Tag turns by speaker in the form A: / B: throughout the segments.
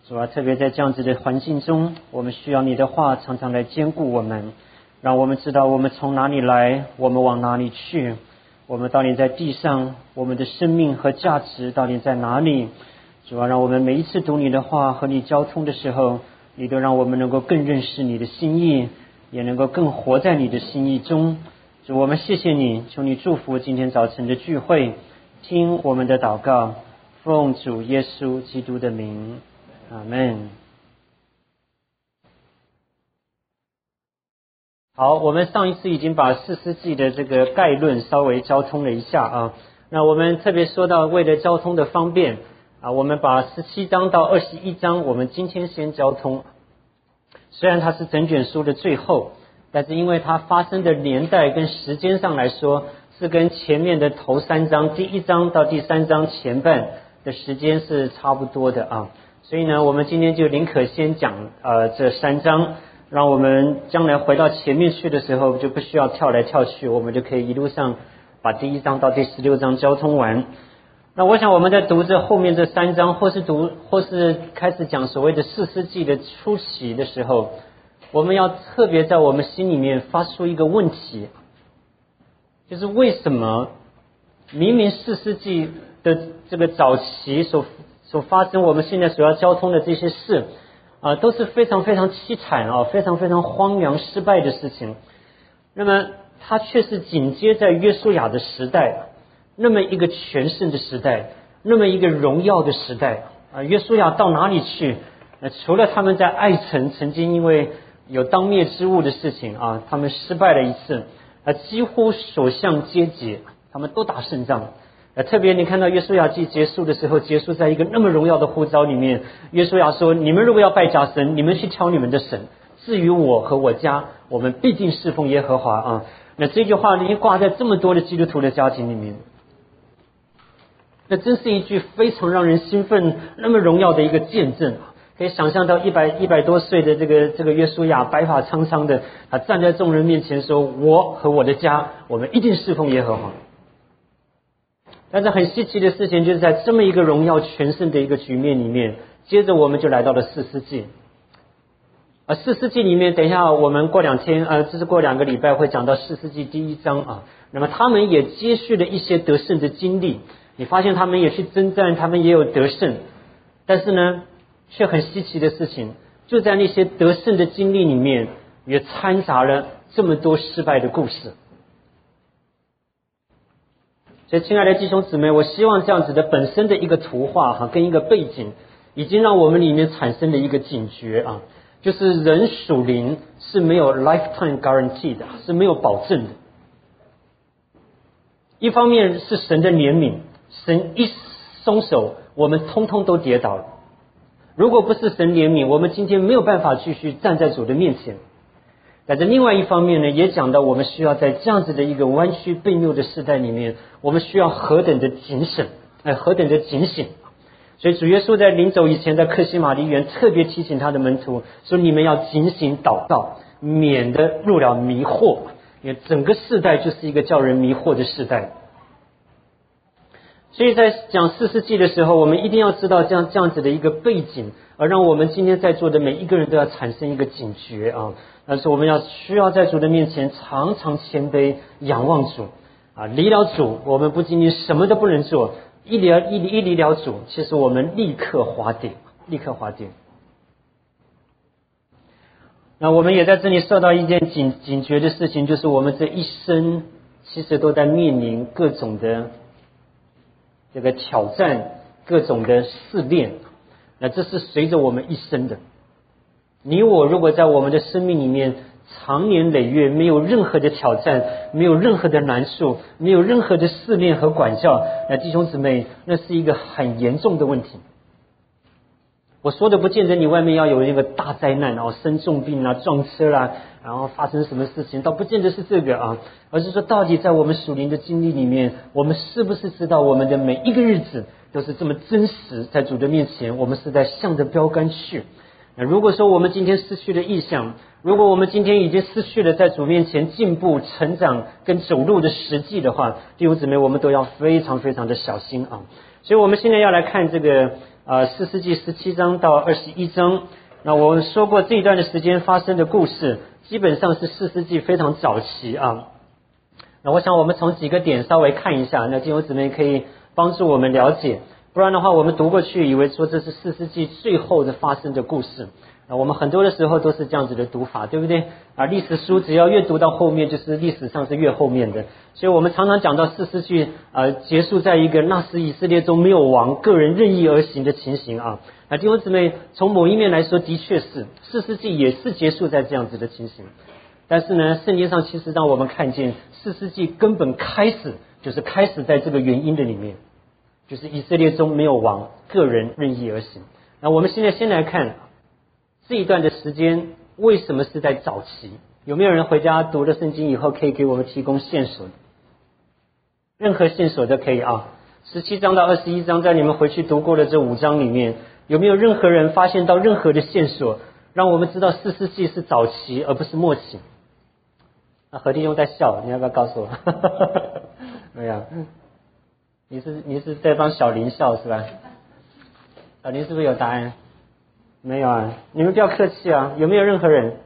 A: 主啊，特别在这样子的环境中，我们需要你的话常常来坚固我们，让我们知道我们从哪里来，我们往哪里去，我们到底在地上，我们的生命和价值到底在哪里。主啊，让我们每一次读你的话和你交通的时候，你都让我们能够更认识你的心意，也能够更活在你的心意中。主，我们谢谢你，求你祝福今天早晨的聚会，听我们的祷告，奉主耶稣基督的名，阿们。好，我们上一次已经把士师记的这个概论稍微交通了一下啊。那我们特别说到，为了交通的方便啊，我们把17章到21章，我们今天先交通。虽然它是整卷书的最后，但是因为它发生的年代跟时间上来说，是跟前面的头3章，第1章到第3章前半的时间是差不多的啊。所以呢，我们今天就宁可先讲这3章，让我们将来回到前面去的时候，就不需要跳来跳去，我们就可以一路上把第1章到第16章交通完。那我想我们在读这后面这3章，或是开始讲所谓的士师记的初期的时候，我们要特别在我们心里面发出一个问题，就是为什么明明士师记的这个早期所发生我们现在所要交通的这些事都是非常非常凄惨非常非常荒凉失败的事情，那么它却是紧接在约书亚的时代，那么一个全盛的时代，那么一个荣耀的时代约书亚到哪里去？除了他们在爱城曾经因为有当灭之物的事情他们失败了一次几乎所向皆捷，他们都打胜仗。特别你看到约书亚记结束的时候，结束在一个那么荣耀的呼召里面，约书亚说，你们如果要拜假神，你们去挑你们的神，至于我和我家，我们必定侍奉耶和华那这句话已经挂在这么多的基督徒的家庭里面，那真是一句非常让人兴奋那么荣耀的一个见证。可以想象到100多岁的这个约书亚白发苍苍的，他站在众人面前说，我和我的家，我们一定侍奉耶和华。但是很稀奇的事情就是在这么一个荣耀全盛的一个局面里面，接着我们就来到了士师记。士师记里面，等一下我们过2天就是过2个礼拜会讲到士师记第1章那么他们也接续了一些得胜的经历，你发现他们也去征战，他们也有得胜，但是呢却很稀奇的事情，就在那些得胜的经历里面，也掺杂了这么多失败的故事。所以亲爱的弟兄姊妹，我希望这样子的本身的一个图画跟一个背景，已经让我们里面产生了一个警觉就是人属灵是没有 lifetime guarantee 的，是没有保证的。一方面是神的怜悯，神一松手，我们通通都跌倒了。如果不是神怜悯，我们今天没有办法继续站在主的面前。但是另外一方面呢，也讲到我们需要在这样子的一个弯曲悖谬的时代里面，我们需要何等的谨慎，何等的警醒。所以主耶稣在临走以前，在客西马尼园特别提醒他的门徒说，你们要警醒祷告，免得入了迷惑。因为整个世代就是一个叫人迷惑的世代。所以在讲士师记的时候，我们一定要知道这样子的一个背景，而让我们今天在座的每一个人都要产生一个警觉但是我们需要在主的面前常常谦卑仰望主离了主，我们不仅仅什么都不能做，一离了主，其实我们立刻滑跌。那我们也在这里受到一件警觉的事情，就是我们这一生其实都在面临各种的这个挑战，各种的试炼，那这是随着我们一生的。你我如果在我们的生命里面长年累月没有任何的挑战，没有任何的难处，没有任何的试炼和管教，那弟兄姊妹，那是一个很严重的问题。我说的不见得你外面要有一个大灾难生重病撞车然后发生什么事情，倒不见得是这个而是说到底在我们属灵的经历里面，我们是不是知道我们的每一个日子都是这么真实，在主的面前我们是在向着标杆去。那如果说我们今天失去了意向，如果我们今天已经失去了在主面前进步成长跟走路的实际的话，弟兄姊妹，我们都要非常非常的小心所以我们现在要来看这个 4世纪17章到21章。那我们说过这一段的时间发生的故事，基本上是4世纪非常早期啊。那我想我们从几个点稍微看一下，那弟兄姊妹可以帮助我们了解，不然的话我们读过去以为说这是4世纪最后的发生的故事。我们很多的时候都是这样子的读法，对不对？历史书只要越读到后面，就是历史上是越后面的。所以我们常常讲到4世纪结束在一个那时以色列中没有王，个人任意而行的情形啊。弟兄姊妹，从某一面来说，的确是4世纪也是结束在这样子的情形。但是呢，圣经上其实让我们看见4世纪根本开始在这个原因的里面，就是以色列中没有王，个人任意而行。那我们现在先来看这一段的时间为什么是在早期？有没有人回家读了圣经以后可以给我们提供线索？任何线索都可以啊。17章到21章，在你们回去读过的这5章里面，有没有任何人发现到任何的线索，让我们知道4世纪是早期而不是末期？何弟兄在笑，你要不要告诉我？没有，你是在帮小林笑是吧？小林是不是有答案？没有啊，你们不要客气啊。有没有任何人？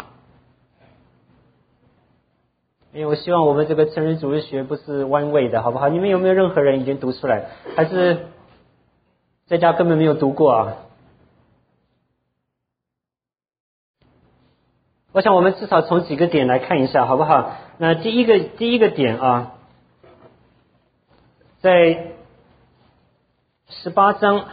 A: 因为我希望我们这个成人主日学不是弯位的，好不好？你们有没有任何人已经读出来，还是在家根本没有读过啊？我想我们至少从几个点来看一下，好不好？那第一个点啊，在18章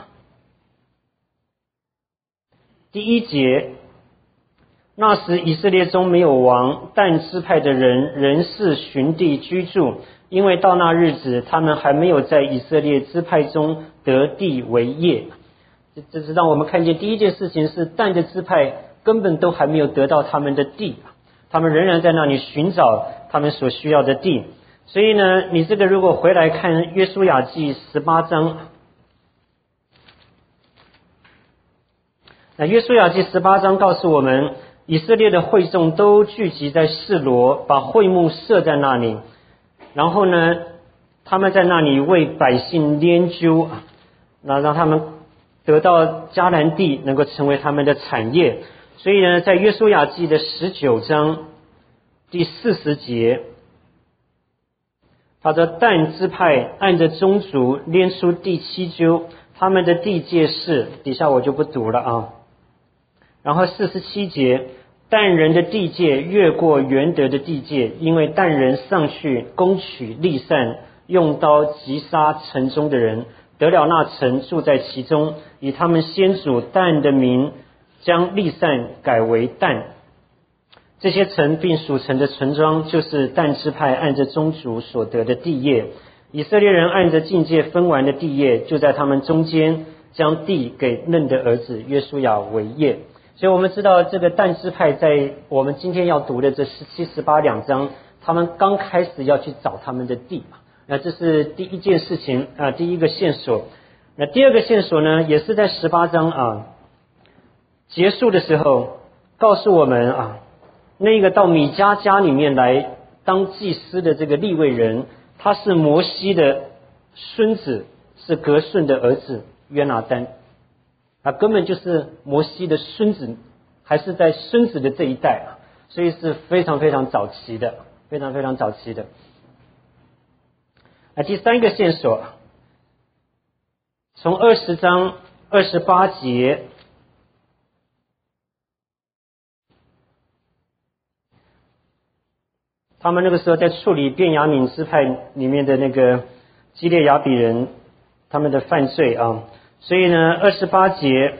A: 第1节，那时以色列中没有王，但支派的人仍是寻地居住，因为到那日子他们还没有在以色列支派中得地为业。这是让我们看见第一件事情是，但的支派根本都还没有得到他们的地，他们仍然在那里寻找他们所需要的地。所以呢，你这个如果回来看约书亚记18章，那约书亚记18章告诉我们，以色列的会众都聚集在示罗，把会幕设在那里，然后呢，他们在那里为百姓研究，那让他们得到迦南地能够成为他们的产业。所以呢，在约书亚记的19章第40节，他说但支派按着宗族拈出第7阄，他们的地界是，底下我就不读了啊。然后47节，但人的地界越过原得的地界，因为但人上去攻取利散，用刀击杀城中的人，得了那城，住在其中，以他们先祖但的名将利散改为但。这些城并属城的村庄，就是但支派按着宗族所得的地业。以色列人按着境界分完的地业，就在他们中间将地给嫩的儿子约书亚为业。所以我们知道这个但支派在我们今天要读的这17、18两章，他们刚开始要去找他们的地嘛。那这是第一件事情第一个线索。那第二个线索呢，也是在18章结束的时候告诉我们那个到米迦家里面来当祭司的这个利未人，他是摩西的孙子，是革顺的儿子约拿单。根本就是摩西的孙子，还是在孙子的这一代所以是非常非常早期的，非常非常早期的。第三个线索，从20章28节，他们那个时候在处理便雅悯支派里面的那个基列雅比人他们的犯罪所以呢28节，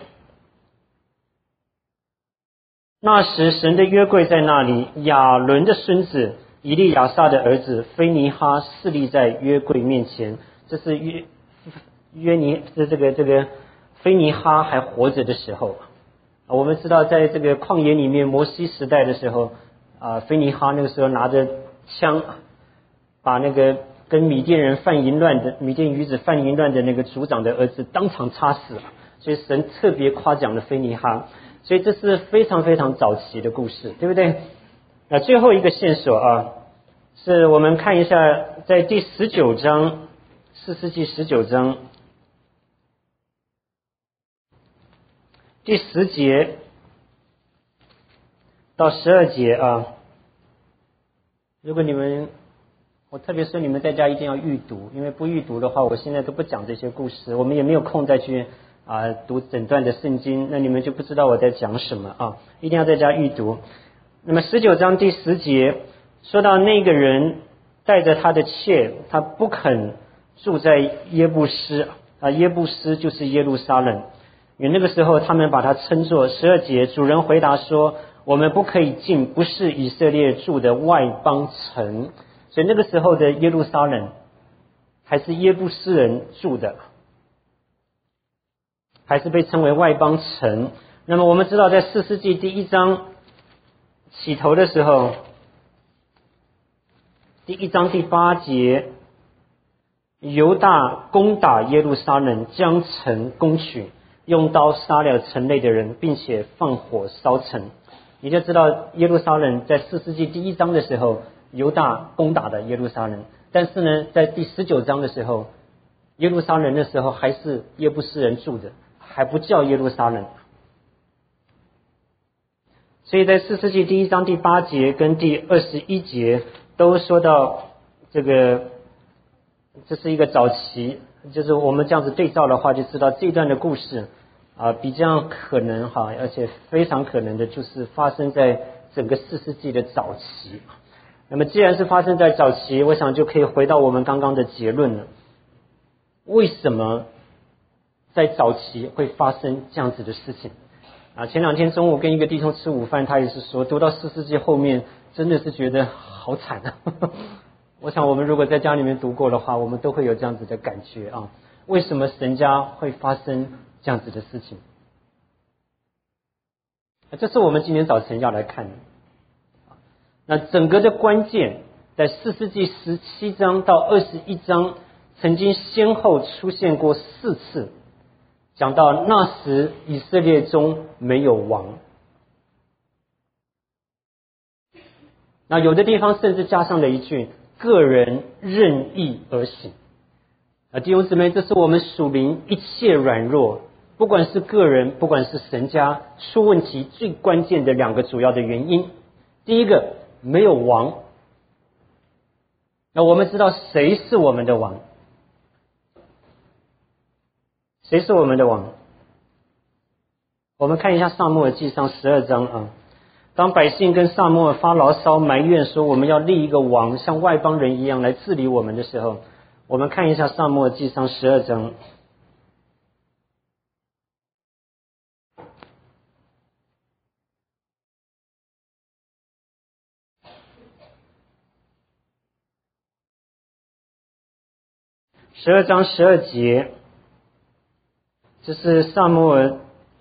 A: 那时神的约柜在那里，亚伦的孙子以利亚撒的儿子菲尼哈侍立在约柜面前。这是这个菲尼哈还活着的时候我们知道在这个旷野里面，摩西时代的时候菲尼哈那个时候拿着枪，把那个跟米甸人犯淫乱的米甸女子犯淫乱的那个族长的儿子当场插死了，所以神特别夸奖了菲尼哈。所以这是非常非常早期的故事，对不对？最后一个线索是我们看一下在第19章，4世纪19章第10节到12节啊。如果我特别说你们在家一定要预读，因为不预读的话，我现在都不讲这些故事，我们也没有空再去读整段的圣经，那你们就不知道我在讲什么啊！一定要在家预读。那么19章第10节说到那个人带着他的妾，他不肯住在耶布斯耶布斯就是耶路撒冷，因为那个时候他们把它称作12节，主人回答说，我们不可以进不是以色列住的外邦城。所以那个时候的耶路撒冷还是耶布斯人住的，还是被称为外邦城。那么我们知道在4世纪第1章起头的时候，第1章第8节，犹大攻打耶路撒冷，将城攻取，用刀杀了城内的人，并且放火烧城。你就知道耶路撒冷在4世纪第1章的时候，犹大攻打的耶路撒冷，但是呢，在第19章的时候，耶路撒冷的时候还是耶布斯人住的，还不叫耶路撒冷。所以在4世纪第1章第8节跟第21节都说到这是一个早期，就是我们这样子对照的话，就知道这段的故事比较可能而且非常可能的就是发生在整个4世纪的早期。那么既然是发生在早期，我想就可以回到我们刚刚的结论了。为什么在早期会发生这样子的事情前2天中午跟一个弟兄吃午饭，他也是说读到4世纪后面真的是觉得好惨我想我们如果在家里面读过的话，我们都会有这样子的感觉为什么神家会发生这样子的事情？这是我们今天早晨要来看的。那整个的关键在4世纪17章到21章曾经先后出现过4次，讲到那时以色列中没有王。那有的地方甚至加上了一句个人任意而行。弟兄姊妹，这是我们属灵一切软弱，不管是个人不管是神家出问题最关键的2个主要的原因。第一个，没有王。那我们知道谁是我们的王？谁是我们的王？我们看一下撒母耳记上12章当百姓跟撒母耳发牢骚埋怨说我们要立一个王像外邦人一样来治理我们的时候，我们看一下撒母耳记上12章12章12节，这是撒母耳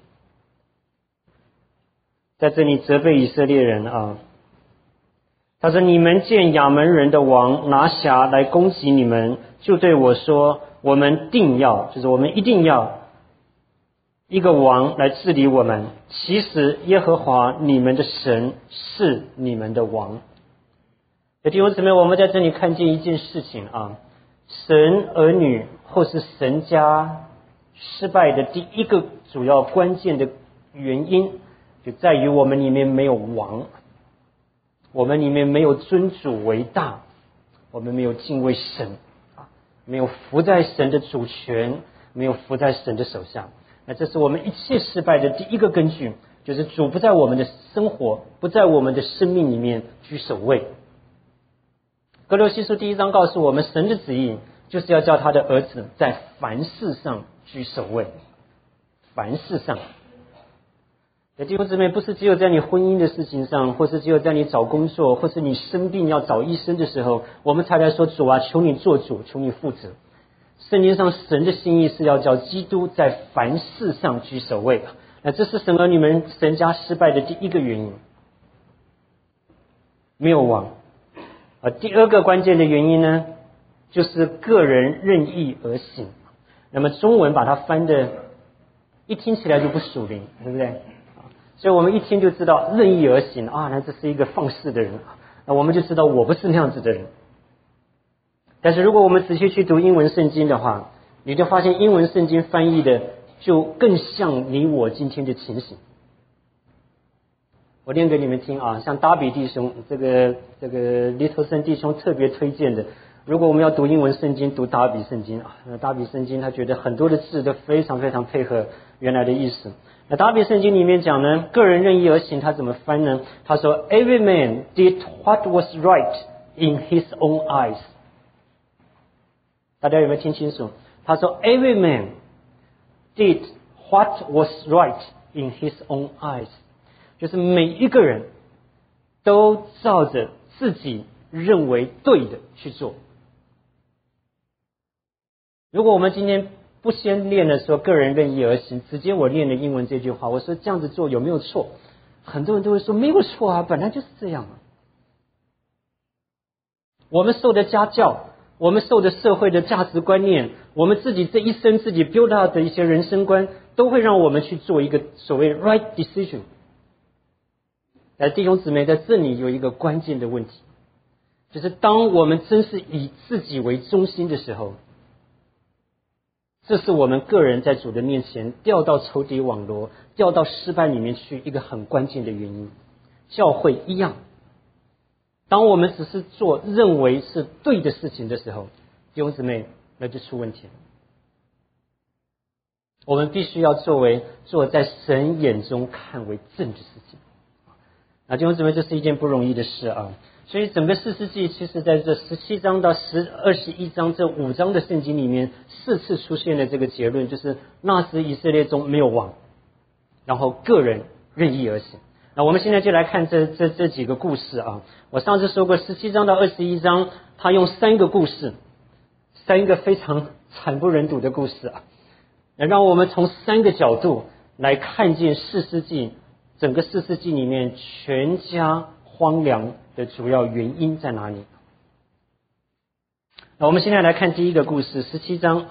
A: 在这里责备以色列人他说，你们见亚扪人的王拿辖来攻击你们，就对我说，我们一定要一个王来治理我们，其实耶和华你们的神是你们的王。弟兄姊妹，我们在这里看见一件事情神儿女或是神家失败的第一个主要关键的原因，就在于我们里面没有王，我们里面没有尊主为大，我们没有敬畏神没有服在神的主权，没有服在神的手下。那这是我们一切失败的第一个根据，就是主不在我们的生活，不在我们的生命里面居首位。哥罗西书第1章告诉我们，神的旨意就是要叫他的儿子在凡事上居首位。凡事上，弟兄姊妹，不是只有在你婚姻的事情上，或是只有在你找工作，或是你生病要找医生的时候，我们才来说主求你做主，求你负责。圣经上神的心意是要叫基督在凡事上居首位。那这是神儿女们神家失败的第一个原因，没有王。第二个关键的原因呢，就是个人任意而行。那么中文把它翻的一听起来就不属灵，对不对？所以我们一听就知道任意而行那这是一个放肆的人，那我们就知道我不是那样子的人。但是如果我们仔细去读英文圣经的话，你就发现英文圣经翻译的就更像你我今天的情形。我念给你们听啊，像达比弟兄这个黎头森弟兄特别推荐的，如果我们要读英文圣经，读达比圣经啊，达比圣经他觉得很多的字都非常非常配合原来的意思。那达比圣经里面讲呢，个人任意而行，他怎么翻呢？他说 Every man did what was right in his own eyes。 大家有没有听清楚？他说 Every man did what was right in his own eyes， 就是每一个人都照着自己认为对的去做。如果我们今天不先练的时候个人任意而行，直接我练了英文这句话，我说这样子做有没有错？很多人都会说没有错啊，本来就是这样啊。我们受的家教，我们受的社会的价值观念，我们自己这一生自己 build up 的一些人生观，都会让我们去做一个所谓 right decision。弟兄姊妹，在这里有一个关键的问题，就是当我们真是以自己为中心的时候，这是我们个人在主的面前掉到仇敌网罗、掉到失败里面去一个很关键的原因。教会一样，当我们只是做认为是对的事情的时候，弟兄姊妹，那就出问题了。我们必须要做在神眼中看为正的事情。弟兄姊妹，这是一件不容易的事啊。所以整个士师记其实在这17章到21章这5章的圣经里面4次出现了这个结论，就是那时以色列中没有王，然后个人任意而行。那我们现在就来看这几个故事啊。我上次说过17章到21章他用3个故事，3个非常惨不忍睹的故事啊，让我们从3个角度来看见士师记，整个士师记里面全家荒凉的主要原因在哪里？那我们现在来看第一个故事，17章。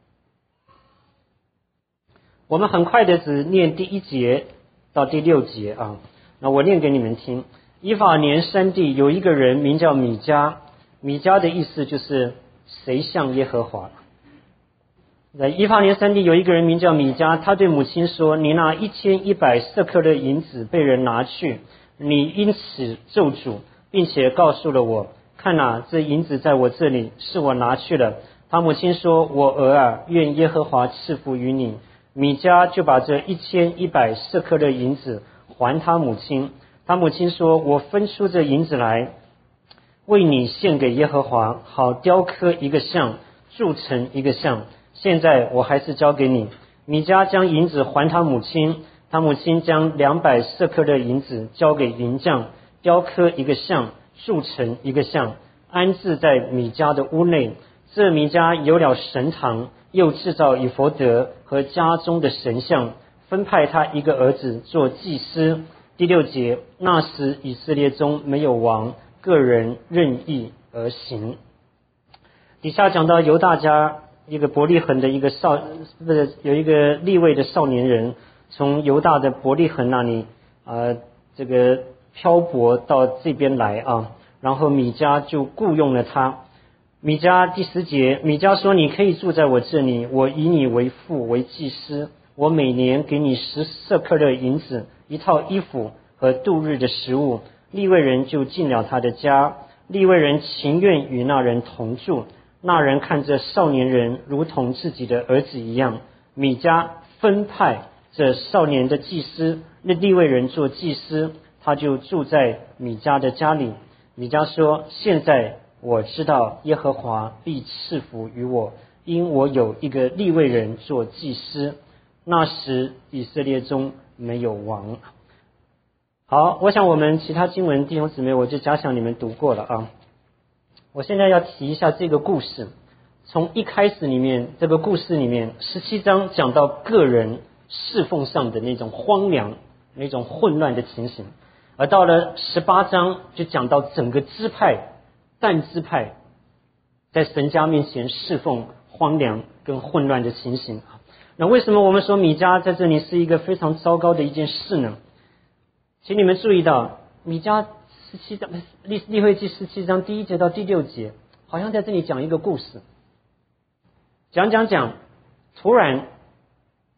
A: 我们很快的只念第1节到第6节啊。那我念给你们听。以法莲山地有一个人名叫米迦，米迦的意思就是谁像耶和华。在以法莲山地有一个人名叫米迦，他对母亲说：你那1100舍客勒银子被人拿去，你因此咒诅，并且告诉了我，看哪，这银子在我这里，是我拿去了。他母亲说：我儿啊，愿耶和华赐福于你。米迦就把这1100舍客勒银子还他母亲。他母亲说：我分出这银子来，为你献给耶和华，好雕刻一个像，铸成一个像。现在我还是交给你。米迦将银子还他母亲，他母亲将200舍客勒银子交给银匠，雕刻一个像，铸成一个像，安置在米迦的屋内。这米迦有了神堂，又制造以弗得和家中的神像，分派他一个儿子做祭司。第6节，那时以色列中没有王，个人任意而行。底下讲到犹大家一个伯利恒的一个有一个利未的少年人，从犹大的伯利恒那里这个漂泊到这边来啊，然后米迦就雇用了他。米迦第10节，米迦说：你可以住在我这里，我以你为父为祭司，我每年给你10舍客勒银子，一套衣服和度日的食物。利未人就进了他的家，利未人情愿与那人同住。那人看着少年人如同自己的儿子一样，米迦分派这少年的祭司，利未人做祭司，他就住在米迦的家里。米迦说：现在我知道耶和华必赐福于我，因我有一个利未人做祭司。那时以色列中没有王。好，我想我们其他经文弟兄姊妹我就假想你们读过了啊。我现在要提一下这个故事，从一开始里面，这个故事里面17章讲到个人侍奉上的那种荒凉、那种混乱的情形，而到了18章就讲到整个支派、但支派在神家面前侍奉荒凉跟混乱的情形。那为什么我们说米迦在这里是一个非常糟糕的一件事呢？请你们注意到米迦17章利未记17章第1节到第6节，好像在这里讲一个故事，讲，突然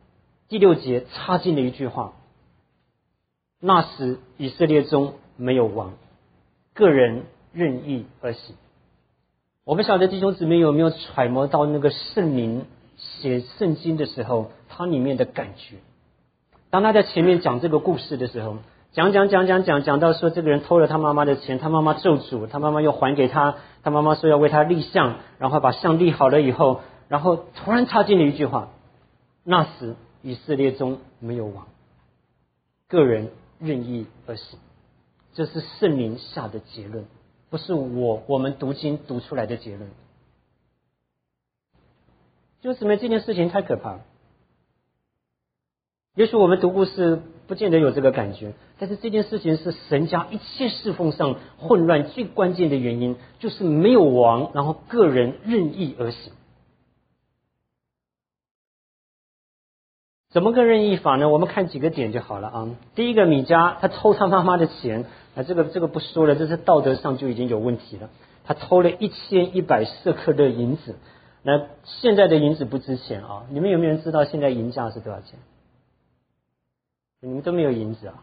A: 第6节插进了一句话：那时以色列中没有王，个人任意而行。我不晓得弟兄姊妹有没有揣摩到那个圣灵写圣经的时候，它里面的感觉。当他在前面讲这个故事的时候，讲到说这个人偷了他妈妈的钱，他妈妈咒诅，他妈妈又还给他，他妈妈说要为他立像，然后把像立好了以后，然后突然插进了一句话：那时以色列中没有王，个人任意而行。这是圣灵下的结论，不是我们读经读出来的结论。就是这件事情太可怕了。也许我们读故事不见得有这个感觉，但是这件事情是神家一切侍奉上混乱最关键的原因，就是没有王，然后个人任意而行。怎么个任意法呢？我们看几个点就好了啊。第一个，米迦他偷他妈妈的钱，这个不说了，这是道德上就已经有问题了。他偷了1100舍客勒银子，那现在的银子不值钱啊。你们有没有人知道现在银价是多少钱？你们都没有银子啊？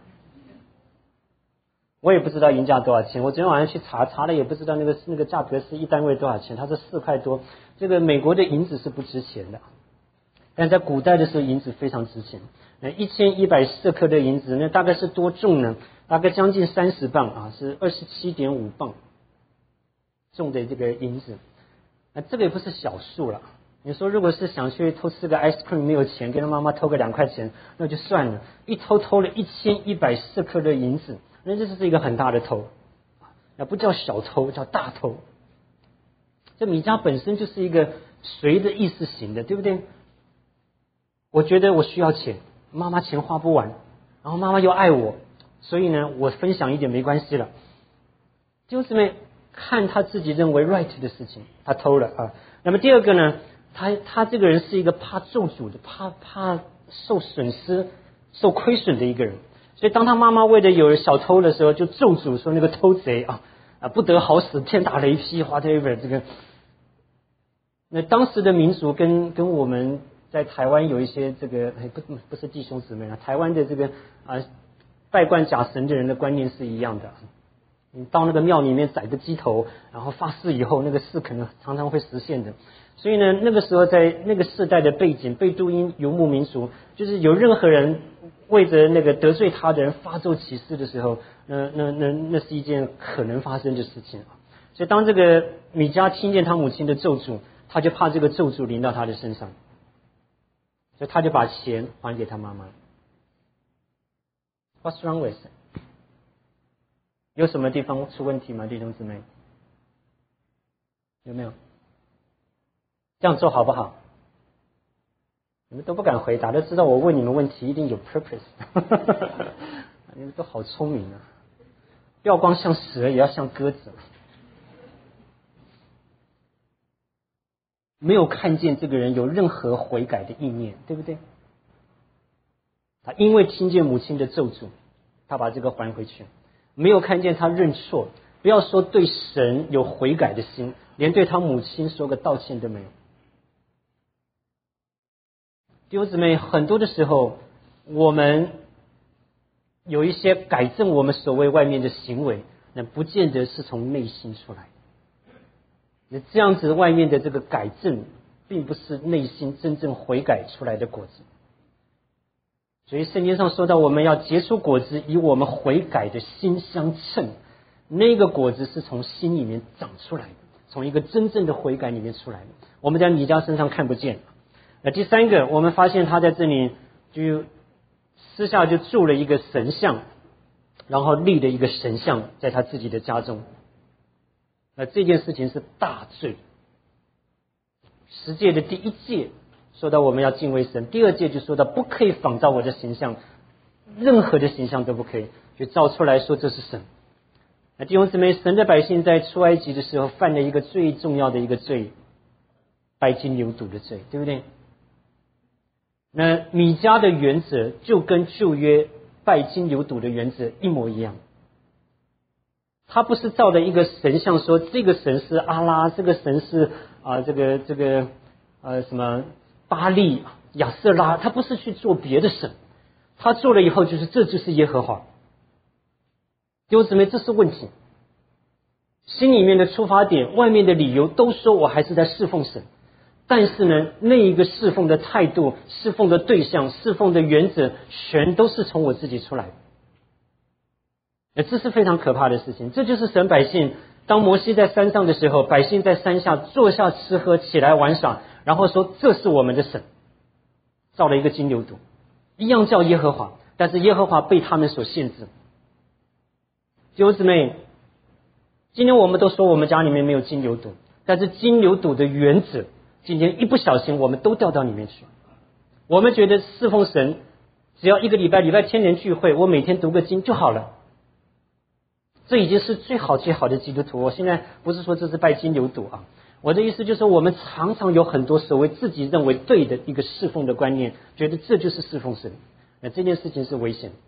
A: 我也不知道银价多少钱。我昨天晚上去查了，也不知道那个价格是一单位多少钱。它是4块多。这个美国的银子是不值钱的，但在古代的时候银子非常值钱。那1100舍客勒银子，那大概是多重呢？大概将近30磅啊，是27.5磅重的这个银子。那这个也不是小数了。你说如果是想去偷吃个 ice cream 没有钱，给他妈妈偷个2块钱，那就算了。一偷了1100舍客勒银子，那这是一个很大的偷，那不叫小偷，叫大偷。这米迦本身就是一个随着意识型的，对不对？我觉得我需要钱，妈妈钱花不完，然后妈妈又爱我，所以呢，我分享一点没关系了。就是看他自己认为 right 的事情，他偷了啊。那么第二个呢？他这个人是一个怕咒诅的，怕受损失、受亏损的一个人。所以当他妈妈为了有人小偷的时候，就咒诅说那个偷贼不得好死，天打雷劈 whatever 这个。那当时的民族跟我们在台湾有一些这个不是弟兄姊妹啊，台湾的这个拜惯假神的人的观念是一样的。你到那个庙里面宰个鸡头，然后发誓以后，那个事可能常常会实现的。所以呢，那个时候在那个世代的背景，贝都因游牧民族，就是有任何人为着那个得罪他的人发咒起誓的时候，那是一件可能发生的事情。所以当这个米迦听见他母亲的咒诅，他就怕这个咒诅临到他的身上，所以他就把钱还给他妈妈。What's wrong with it？有什么地方出问题吗，弟兄姊妹？有没有？这样做好不好？你们都不敢回答，都知道我问你们问题一定有 purpose。你们都好聪明啊！不要光像蛇，也要像鸽子。没有看见这个人有任何悔改的意念，对不对？他因为听见母亲的咒诅，他把这个还回去。没有看见他认错，不要说对神有悔改的心，连对他母亲说个道歉都没有。弟兄姊妹，很多的时候，我们有一些改正我们所谓外面的行为，那不见得是从内心出来的。那这样子外面的这个改正，并不是内心真正悔改出来的果子。所以圣经上说到，我们要结出果子，以我们悔改的心相称。那个果子是从心里面长出来的，从一个真正的悔改里面出来的。我们在米迦身上看不见。那第三个，我们发现他在这里就私下就铸了一个神像，然后立了一个神像在他自己的家中。那这件事情是大罪。十诫的第一诫说到我们要敬畏神，第二诫就说到不可以仿照我的形象，任何的形象都不可以，就造出来说这是神。那弟兄姊妹，神的百姓在出埃及的时候犯了一个最重要的一个罪，拜金牛犊的罪，对不对？那米迦的原则就跟旧约拜金牛犊的原则一模一样。他不是照着一个神像说这个神是阿拉，这个神是什么巴利、亚瑟拉，他不是去做别的神，他做了以后这就是耶和华。弟兄姊妹，这是问题。心里面的出发点，外面的理由都说我还是在侍奉神，但是呢，那一个侍奉的态度、侍奉的对象、侍奉的原则，全都是从我自己出来的。这是非常可怕的事情。这就是神百姓，当摩西在山上的时候，百姓在山下坐下吃喝，起来玩耍，然后说这是我们的神，造了一个金牛犊，一样叫耶和华，但是耶和华被他们所限制。弟兄姊妹，今天我们都说我们家里面没有金牛犊，但是金牛犊的原则，今天一不小心我们都掉到里面去。我们觉得侍奉神，只要一个礼拜天年聚会，我每天读个经就好了，这已经是最好的基督徒。我现在不是说这是拜金牛犊啊，我的意思就是说，我们常常有很多所谓自己认为对的一个侍奉的观念，觉得这就是侍奉神，那这件事情是危险的。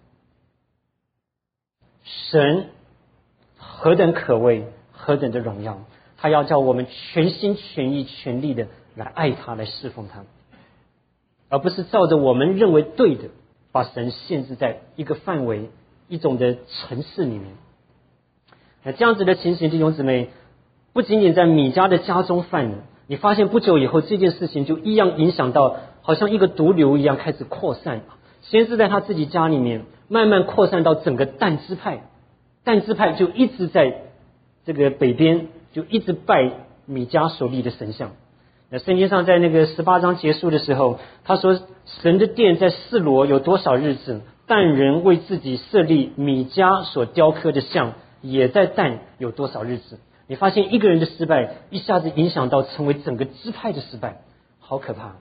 A: 神何等可畏，何等的荣耀，他要叫我们全心全意全力的来爱他，来侍奉他，而不是照着我们认为对的把神限制在一个范围、一种的层次里面。那这样子的情形，弟兄姊妹，不仅仅在米迦的家中犯了，你发现不久以后这件事情就一样影响到，好像一个毒瘤一样开始扩散。先是在他自己家里面，慢慢扩散到整个但支派，但支派就一直在这个北边，就一直拜米迦所立的神像。那圣经上在那个18章结束的时候，他说神的殿在示罗有多少日子，但人为自己设立米迦所雕刻的像，也在但有多少日子。你发现一个人的失败一下子影响到成为整个支派的失败，好可怕。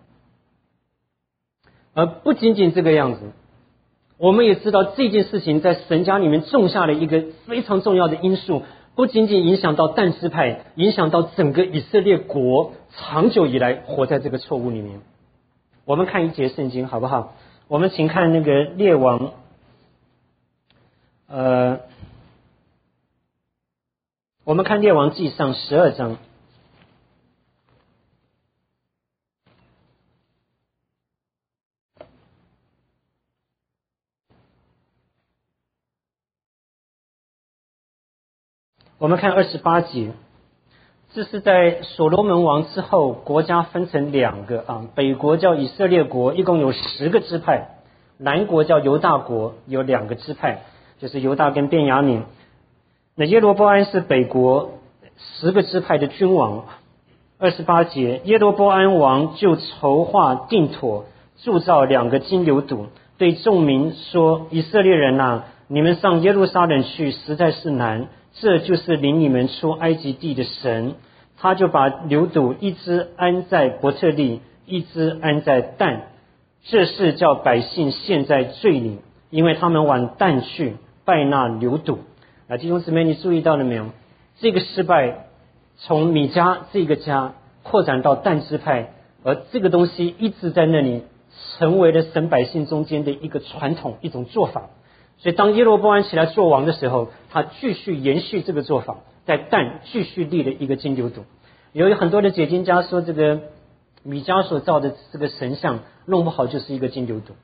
A: 而不仅仅这个样子，我们也知道这件事情在神家里面种下了一个非常重要的因素，不仅仅影响到但支派，影响到整个以色列国长久以来活在这个错误里面。我们看一节圣经好不好？我们请看那个列王我们看列王纪上12章。我们看28节，这是在所罗门王之后，国家分成两个啊，北国叫以色列国，一共有10个支派，南国叫犹大国，有2个支派，就是犹大跟便雅悯。那耶罗波安是北国10个支派的君王。28节，耶罗波安王就筹划定妥，铸造2个金牛犊，对众民说：以色列人啊，你们上耶路撒冷去实在是难，这就是领你们出埃及地的神。他就把牛犊一只安在伯特利，一只安在但，这是叫百姓陷在罪里，因为他们往但去拜那牛犊。弟兄姊妹，你注意到了没有？这个失败从米迦这个家扩展到但支派，而这个东西一直在那里成为了神百姓中间的一个传统，一种做法。所以当耶罗波安起来做王的时候，他继续延续这个做法，在但继续立了一个金牛犊。有很多的解经家说，这个米迦所造的这个神像弄不好就是一个金牛犊。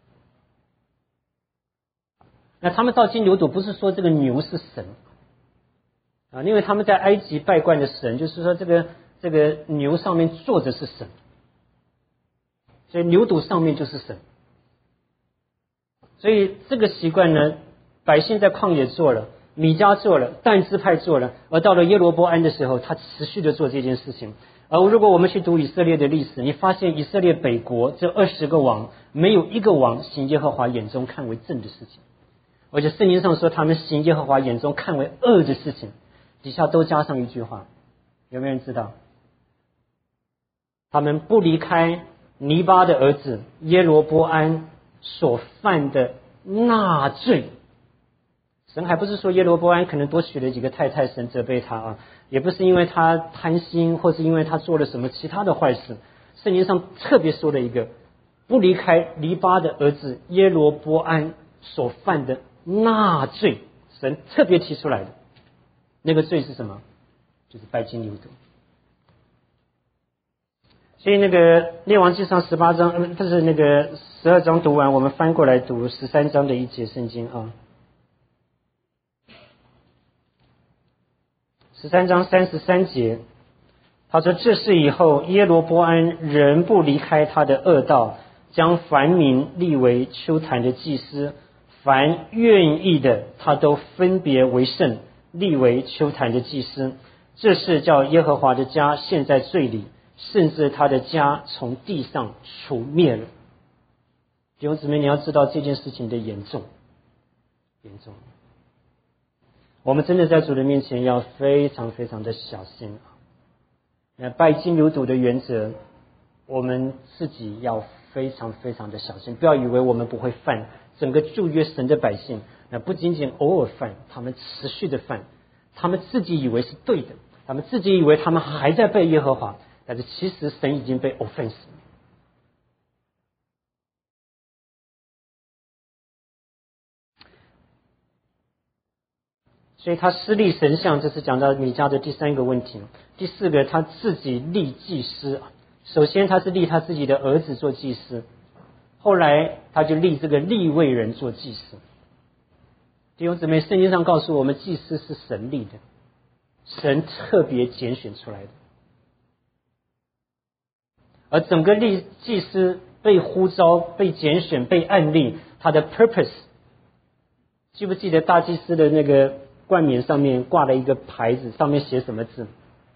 A: 那他们造金牛犊不是说这个牛是神啊，因为他们在埃及拜惯的神，就是说这个牛上面坐着是神，所以牛犊上面就是神。所以这个习惯呢，百姓在旷野做了，米迦做了，但支派做了，而到了耶罗波安的时候，他持续的做这件事情。而如果我们去读以色列的历史，你发现以色列北国这20个王，没有一个王行耶和华眼中看为正的事情，而且圣经上说他们行耶和华眼中看为恶的事情，底下都加上一句话，有没有人知道？他们不离开尼巴的儿子耶罗波安所犯的那罪。神还不是说耶罗波安可能多娶了几个太太，神责备他啊，也不是因为他贪心，或是因为他做了什么其他的坏事。圣经上特别说了一个，不离开尼巴的儿子耶罗波安所犯的那罪，神特别提出来的那个罪是什么？就是拜金牛犊。 所以那个列王纪上18章，不是那个12章读完，我们翻过来读13章的一节圣经啊。13章33节，他说：“这事以后，耶罗波安仍不离开他的恶道，将凡民立为丘坛的祭司，凡愿意的，他都分别为圣，立为丘坛的祭司。这是叫耶和华的家陷在罪里，甚至他的家从地上除灭了。”弟兄姊妹，你要知道这件事情的严重。我们真的在主的面前要非常非常的小心啊！拜金牛犊的原则，我们自己要非常非常的小心，不要以为我们不会犯。整个旧约神的百姓，那不仅仅偶尔犯，他们持续的犯，他们自己以为是对的，他们自己以为他们还在被耶和华，但是其实神已经被 offense 了。所以他施立神像，这是讲到米迦的第3个问题。第4个，他自己立祭司。首先他是立他自己的儿子做祭司，后来他就立这个利未人做祭司。弟兄姊妹，圣经上告诉我们，祭司是神立的，神特别拣选出来的。而整个祭司被呼召、被拣选、被按立，他的 purpose， 记不记得大祭司的那个冠冕上面挂了一个牌子，上面写什么字？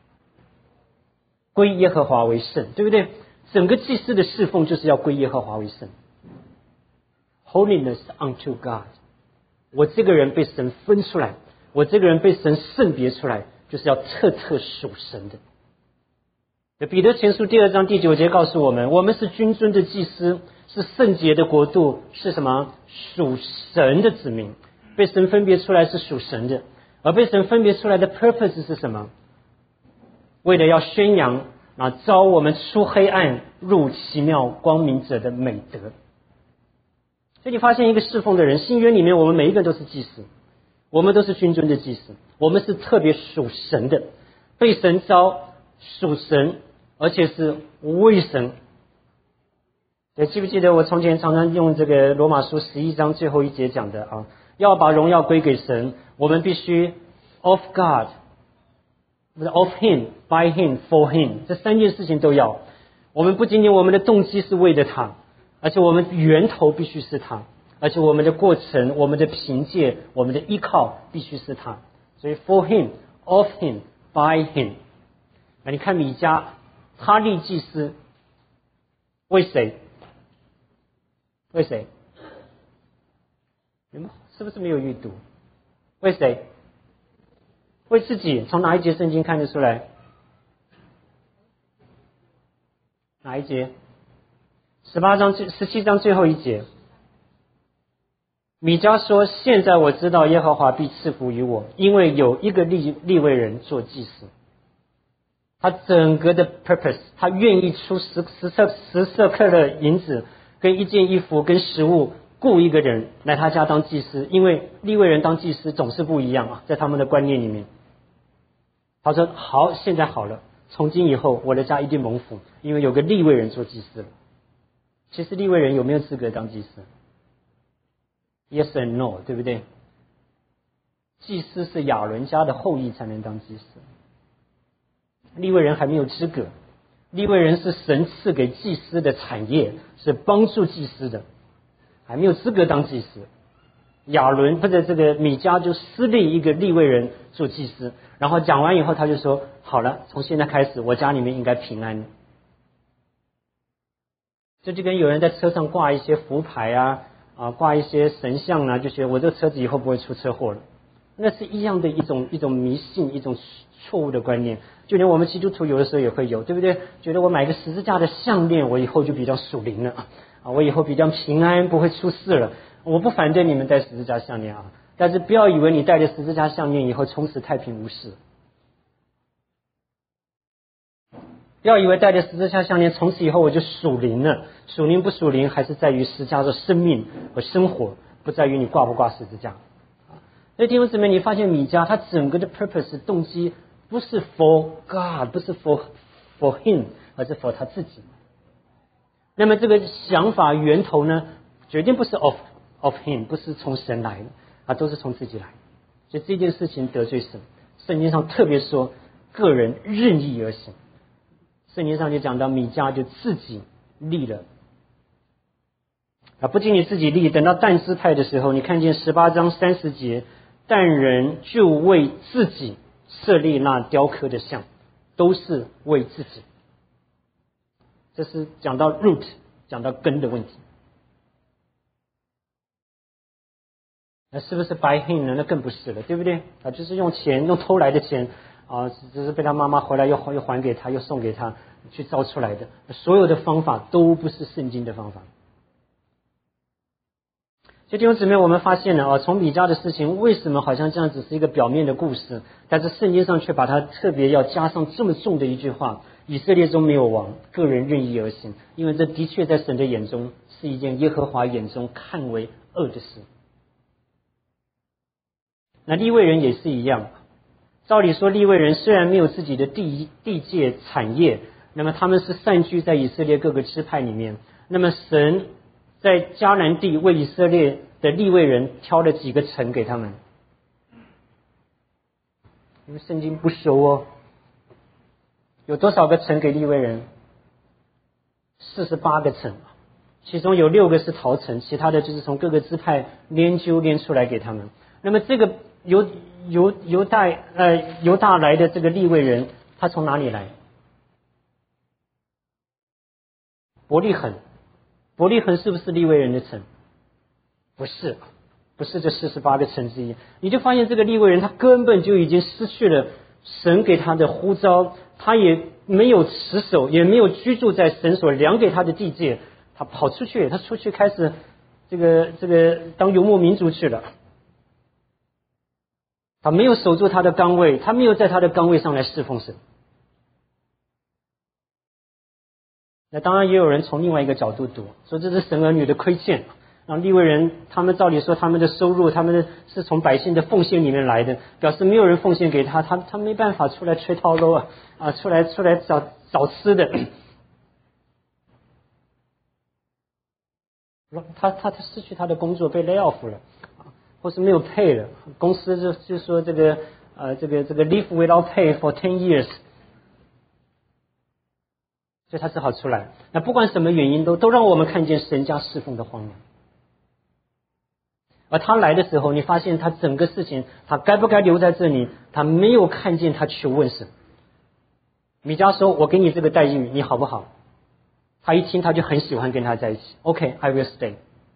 A: 归耶和华为圣，对不对？整个祭司的侍奉就是要归耶和华为圣。Holiness unto God， 我这个人被神分出来，我这个人被神圣别出来，就是要特属神的。彼得前书2章第9节告诉我们，我们是君尊的祭司，是圣洁的国度，是什么？属神的子民。被神分别出来是属神的，而被神分别出来的 purpose 是什么？为了要宣扬召我们出黑暗入奇妙光明者的美德。所以你发现一个侍奉的人，新约里面我们每一个都是祭司，我们都是君尊的祭司，我们是特别属神的，被神召，属神，而且是为神。记不记得我从前常常用这个罗马书11章最后一节讲的啊？要把荣耀归给神，我们必须 of God， 不是 of Him， by Him， for Him， 这3件事情都要。我们不仅仅我们的动机是为了他，而且我们源头必须是他，而且我们的过程、我们的凭借、我们的依靠必须是他。所以 for Him， of Him， by Him。你看米迦，他立祭司，为谁？为谁？你们是不是没有阅读？为谁？为自己。从哪一节圣经看得出来？哪一节？17章最后一节。米迦说：“现在我知道耶和华必赐福于我，因为有一个利未人做祭司。”他整个的 purpose， 他愿意出10舍客勒银子，跟1件衣服，跟食物，雇一个人来他家当祭司，因为利未人当祭司总是不一样啊，在他们的观念里面。他说：“好，现在好了，从今以后我的家一定蒙福，因为有个利未人做祭司了。”其实利未人有没有资格当祭司？ Yes and no， 对不对？祭司是亚伦家的后裔才能当祭司，利未人还没有资格。利未人是神赐给祭司的产业，是帮助祭司的，还没有资格当祭司。亚伦或者这个米迦就私立一个利未人做祭司，然后讲完以后他就说：“好了，从现在开始我家里面应该平安。”这就跟有人在车上挂一些福牌啊，挂一些神像啊，就觉得我这个车子以后不会出车祸了。那是一样的一种迷信，一种错误的观念。就连我们基督徒有的时候也会有，对不对？觉得我买个十字架的项链，我以后就比较属灵了啊，我以后比较平安，不会出事了。我不反对你们戴十字架项链啊，但是不要以为你戴着十字架项链以后从此太平无事。不要以为戴着十字架项链从此以后我就属灵了，属灵不属灵还是在于十字架的生命和生活，不在于你挂不挂十字架。所以弟兄姊妹，你发现米迦他整个的 purpose 动机不是 for God， 不是 for him， 而是 for 他自己。那么这个想法源头呢，决定不是 of him， 不是从神来的，都是从自己来。所以这件事情得罪神，圣经上特别说个人任意而行。圣经上就讲到米迦就自己立了不仅你自己立，等到但支派的时候，你看见18章30节，但人就为自己设立那雕刻的像，都是为自己。这是讲到 root， 讲到根的问题。那是不是 by him 呢？那更不是了，对不对？就是用钱，用偷来的钱只是被他妈妈回来又还给他，又送给他去造出来的。所有的方法都不是圣经的方法。所以弟兄姊妹，我们发现了从米迦的事情，为什么好像这样只是一个表面的故事，但是圣经上却把它特别要加上这么重的一句话：以色列中没有王，个人任意而行。因为这的确在神的眼中是一件耶和华眼中看为恶的事。那利未人也是一样，照理说利未人虽然没有自己的地界产业，那么他们是散居在以色列各个支派里面。那么神在迦南地为以色列的利未人挑了几个城给他们，因为圣经不熟有多少个城给利未人？48个城，其中有6个是逃城，其他的就是从各个支派研出来给他们。那么这个犹大来的这个利未人，他从哪里来？伯利恒是不是利未人的城？不是这48个城之一。你就发现这个利未人他根本就已经失去了神给他的呼召，他也没有持守，也没有居住在神所量给他的地界，他跑出去，他出去开始这个当游牧民族去了。他没有守住他的岗位，他没有在他的岗位上来侍奉神。那当然也有人从另外一个角度读，说这是神儿女的亏欠，让利未人他们照理说他们的收入，他们是从百姓的奉献里面来的，表示没有人奉献给他，他没办法出来吹套喽出来找吃的。他失去他的工作，被 lay off 了，或是没有 pay 了，公司就说这个 leave without pay for 10 years， 所以他只好出来。那不管什么原因都让我们看见神家侍奉的荒凉。而他来的时候，你发现他整个事情，他该不该留在这里，他没有看见他求问神。米迦说：“我给你这个待遇，你好不好？”他一听，他就很喜欢跟他在一起。OK, I will stay。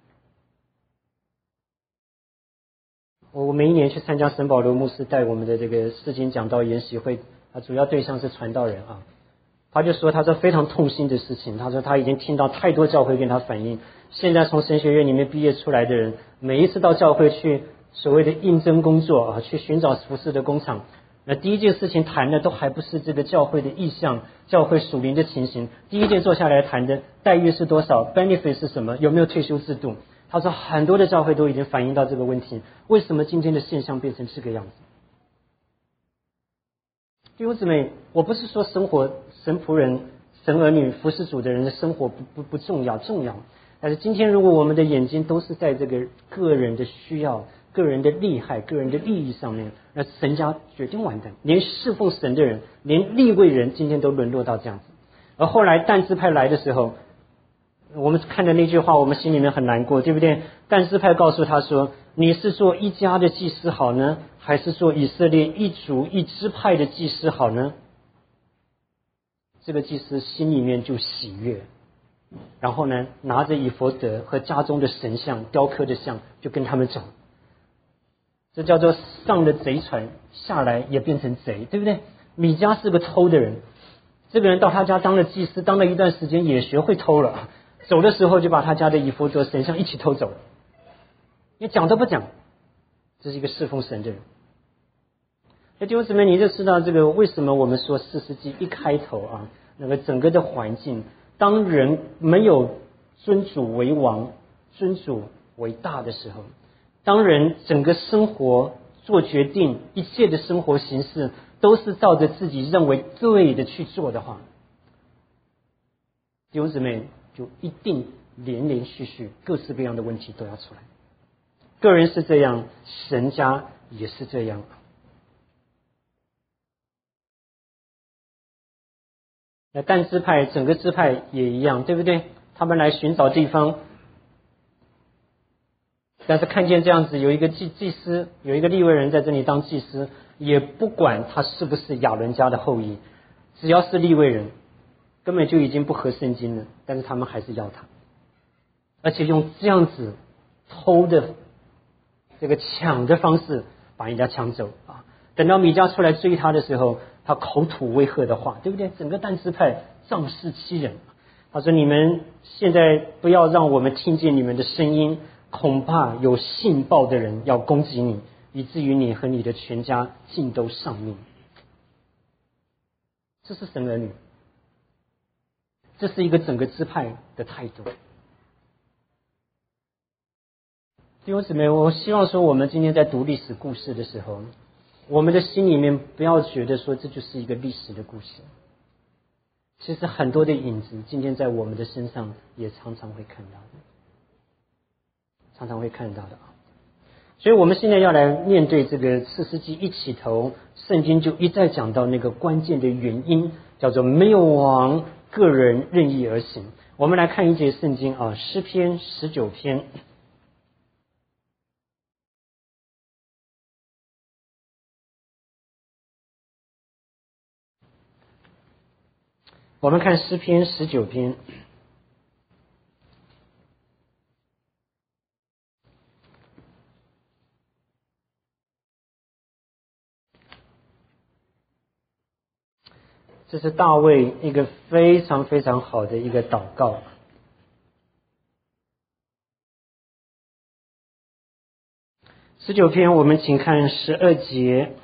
A: 我每一年去参加沈保罗牧师带我们的这个释经讲道研习会，主要对象是传道人他就说他这非常痛心的事情，他说他已经听到太多教会跟他反映，现在从神学院里面毕业出来的人，每一次到教会去所谓的应征工作去寻找服事的工厂，那第一件事情谈的都还不是这个教会的意向，教会属灵的情形，第一件坐下来谈的待遇是多少， benefit 是什么，有没有退休制度。他说很多的教会都已经反映到这个问题，为什么今天的现象变成这个样子？弟兄姊妹，我不是说生活神仆人、神儿女、服侍主的人的生活不重要，重要。但是今天如果我们的眼睛都是在这个个人的需要、个人的利害、个人的利益上面，那神家决定完蛋。连侍奉神的人，连利未人今天都沦落到这样子。而后来但支派来的时候，我们看的那句话，我们心里面很难过，对不对？但支派告诉他说：“你是做一家的祭司好呢，还是做以色列一族一支派的祭司好呢？”这个祭司心里面就喜悦，然后呢，拿着以弗得和家中的神像雕刻的像，就跟他们走。这叫做上了贼船，下来也变成贼，对不对？米迦是个偷的人，这个人到他家当了祭司，当了一段时间也学会偷了。走的时候就把他家的以弗得神像一起偷走了，因为讲都不讲，这是一个侍奉神的人。所以弟兄姊妹，你就知道这个为什么我们说4世纪一开头那个整个的环境，当人没有尊主为王、尊主为大的时候，当人整个生活做决定，一切的生活形式都是照着自己认为对的去做的话， 弟兄姊妹，就一定连连续续各式各样的问题都要出来。个人是这样，神家也是这样。那但支派整个支派也一样，对不对？他们来寻找地方，但是看见这样子有一个祭司，有一个利未人在这里当祭司，也不管他是不是亚伦家的后裔，只要是利未人，根本就已经不合圣经了，但是他们还是要他，而且用这样子偷的这个抢的方式把人家抢走啊！等到米迦出来追他的时候，他口吐威吓的话，对不对？整个但支派仗势欺人。他说：“你们现在不要让我们听见你们的声音，恐怕有信报的人要攻击你，以至于你和你的全家尽都丧命。”这是神儿女，这是一个整个支派的态度。弟兄姊妹，我希望说，我们今天在读历史故事的时候，我们的心里面不要觉得说这就是一个历史的故事。其实很多的影子，今天在我们的身上也常常会看到的，常常会看到的啊。所以我们现在要来面对这个士师记一起头，圣经就一再讲到那个关键的原因，叫做没有王，个人任意而行。我们来看一节圣经啊，诗篇19篇。我们看诗篇19篇，这是大卫一个非常非常好的一个祷告。19篇，我们请看12节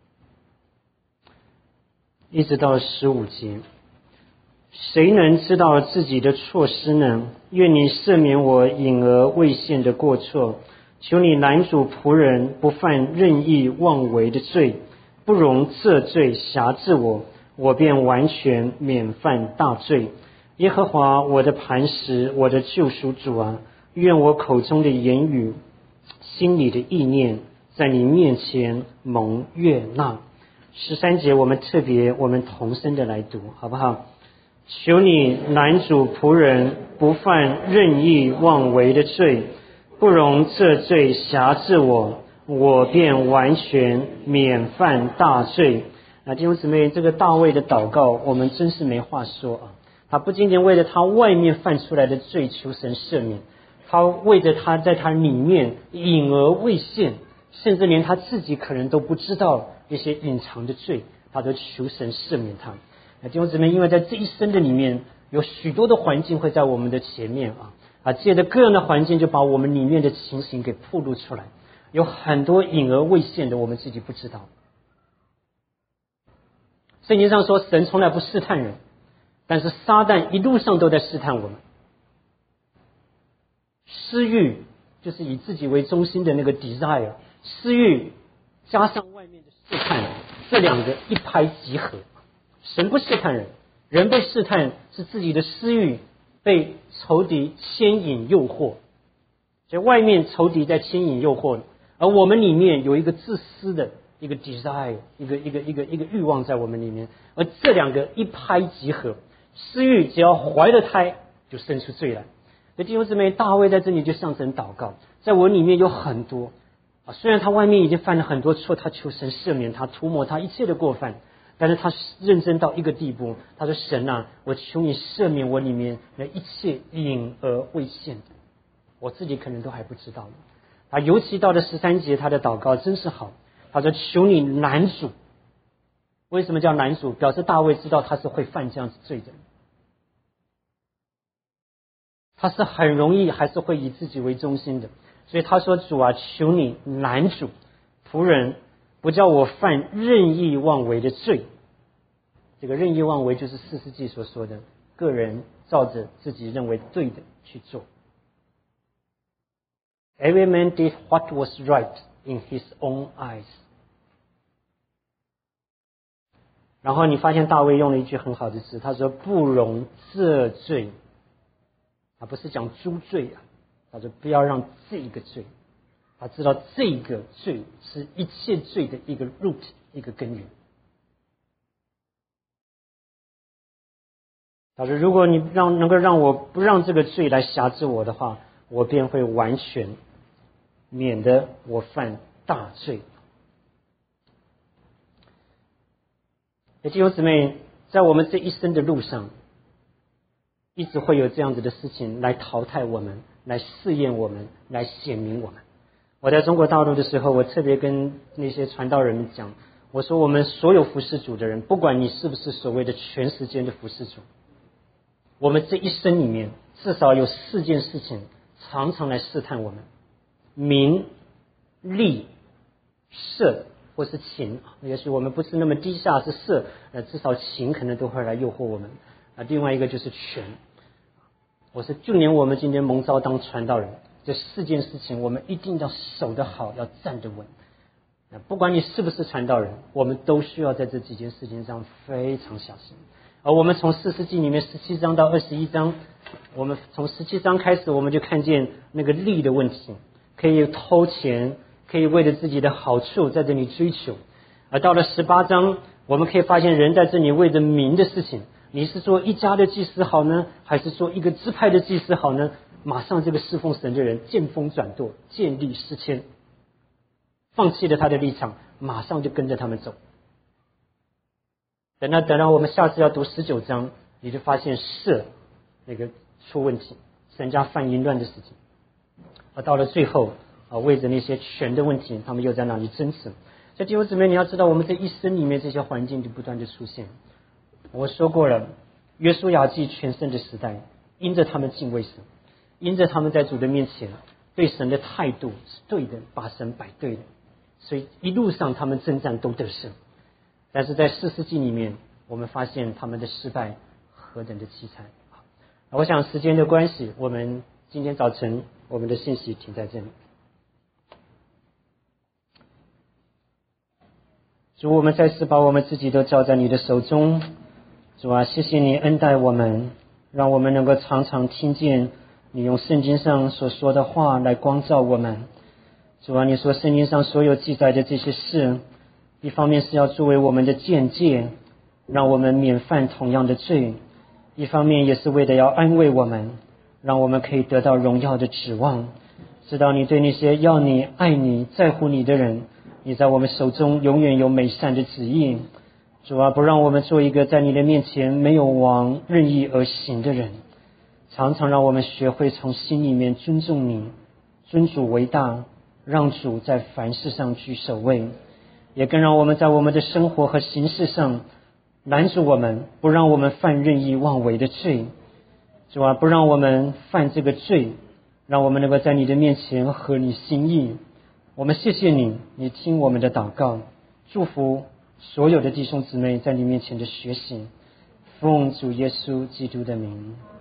A: 一直到15节。谁能知道自己的错失呢？愿你赦免我隐而未现的过错，求你拦阻仆人不犯任意妄为的罪，不容这罪辖制我，我便完全免犯大罪。耶和华我的磐石，我的救赎主啊，愿我口中的言语，心里的意念，在你面前蒙悦纳。13节我们同声的来读，好不好？求你拦阻仆人不犯任意妄为的罪，不容这罪辖制我，我便完全免犯大罪。弟兄姊妹，这个大卫的祷告，我们真是没话说啊！他不仅仅为了他外面犯出来的罪求神赦免，他为着他在他里面隐而未现，甚至连他自己可能都不知道一些隐藏的罪，他都求神赦免他。弟兄姊妹，因为在这一生的里面，有许多的环境会在我们的前面借着各样的环境，就把我们里面的情形给暴露出来，有很多隐而未现的，我们自己不知道。圣经上说，神从来不试探人，但是撒旦一路上都在试探我们。私欲就是以自己为中心的那个 desire， 私欲加上外面的试探，这两个一拍即合。神不试探人，人被试探是自己的私欲被仇敌牵引诱惑，所以外面仇敌在牵引诱惑，而我们里面有一个自私的一个 desire， 一个欲望在我们里面，而这两个一拍即合，私欲只要怀了胎就生出罪来。所以弟兄姊妹，大卫在这里就向神祷告，在我里面有很多虽然他外面已经犯了很多错，他求神赦免他，涂抹他一切的过犯，但是他认真到一个地步，他说：神啊，我求你赦免我里面的一切隐而未现的，我自己可能都还不知道呢。尤其到了13节，他的祷告真是好，他说：求你拦阻。为什么叫拦阻？表示大卫知道他是会犯这样子罪的人，他是很容易还是会以自己为中心的，所以他说：主啊，求你拦阻仆人不叫我犯任意妄为的罪。这个任意妄为就是士师记所说的，个人照着自己认为对的去做。Every man did what was right in his own eyes。 然后你发现大卫用了一句很好的词，他说：不容这罪他不是讲诸罪啊，他说不要让这一个罪，他知道这个罪是一切罪的一个 root， 一个根源。他说如果你能够让我不让这个罪来辖制我的话，我便会完全，免得我犯大罪。弟兄姊妹，在我们这一生的路上，一直会有这样子的事情来淘汰我们，来试验我们，来显明我们。我在中国大陆的时候，我特别跟那些传道人们讲，我说我们所有服侍主的人，不管你是不是所谓的全时间的服侍主，我们这一生里面至少有4件事情常常来试探我们：名、利、色或是情。也许我们不是那么低下是色，至少情可能都会来诱惑我们。另外一个就是权。我说就连我们今天蒙召当传道人，这4件事情我们一定要守得好，要站得稳。不管你是不是传道人，我们都需要在这几件事情上非常小心。而我们从士师记里面17章到21章，我们从17章开始，我们就看见那个利的问题，可以偷钱，可以为了自己的好处在这里追求。而到了18章，我们可以发现人在这里为着名的事情，你是做一家的祭司好呢，还是做一个支派的祭司好呢？马上这个侍奉神的人见风转舵，见利思迁，放弃了他的立场，马上就跟着他们走。等到我们下次要读19章，你就发现色那个出问题，神家犯淫乱的事情。而到了最后为着那些权的问题，他们又在那里争执。所以弟兄姊妹，你要知道我们这一生里面这些环境就不断的出现。我说过了，约书亚记全盛的时代，因着他们敬畏神，因着他们在主的面前对神的态度是对的，把神摆对的，所以一路上他们征战都得胜。但是在士师记里面，我们发现他们的失败何等的凄惨。我想时间的关系，我们今天早晨我们的信息停在这里。主，我们再次把我们自己都交在你的手中。主啊，谢谢你恩待我们，让我们能够常常听见你用圣经上所说的话来光照我们。主啊，你说圣经上所有记载的这些事，一方面是要作为我们的鉴戒，让我们免犯同样的罪；一方面也是为了要安慰我们，让我们可以得到荣耀的指望。知道你对那些要你、爱你、在乎你的人，你在我们手中永远有美善的旨意。主啊，不让我们做一个在你的面前没有往任意而行的人，常常让我们学会从心里面尊重你，尊主为大，让主在凡事上居首位，也更让我们在我们的生活和行事上拦住我们，不让我们犯任意妄为的罪。主啊，不让我们犯这个罪，让我们能够在你的面前合你心意。我们谢谢你，你听我们的祷告，祝福所有的弟兄姊妹在你面前的学习，奉主耶稣基督的名。